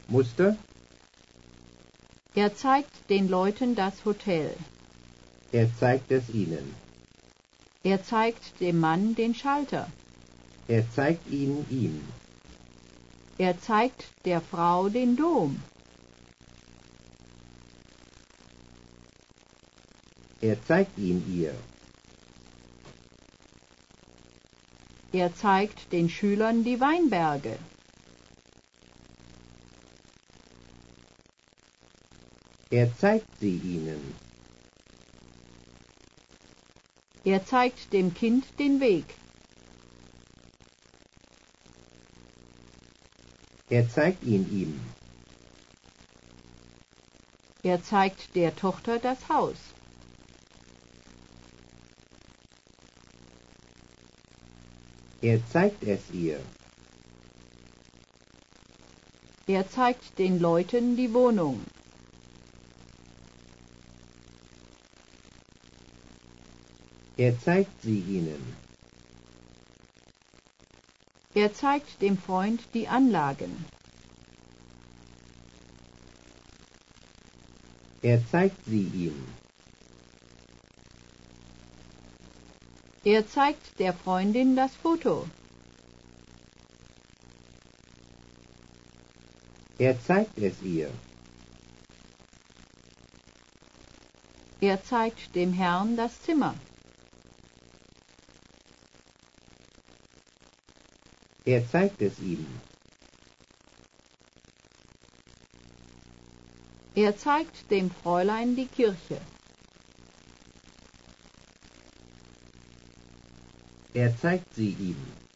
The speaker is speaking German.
Muster. Er zeigt den Leuten das Hotel. Er zeigt es ihnen. Er zeigt dem Mann den Schalter. Er zeigt ihn ihm. Er zeigt der Frau den Dom. Er zeigt ihn ihr. Er zeigt den Schülern die Weinberge. Er zeigt sie ihnen. Er zeigt dem Kind den Weg. Er zeigt ihn ihm. Er zeigt der Tochter das Haus. Er zeigt es ihr. Er zeigt den Leuten die Wohnung. Er zeigt sie ihnen. Er zeigt dem Freund die Anlagen. Er zeigt sie ihm. Er zeigt der Freundin das Foto. Er zeigt es ihr. Er zeigt dem Herrn das Zimmer. Er zeigt es ihm. Er zeigt dem Fräulein die Kirche. Er zeigt sie ihm.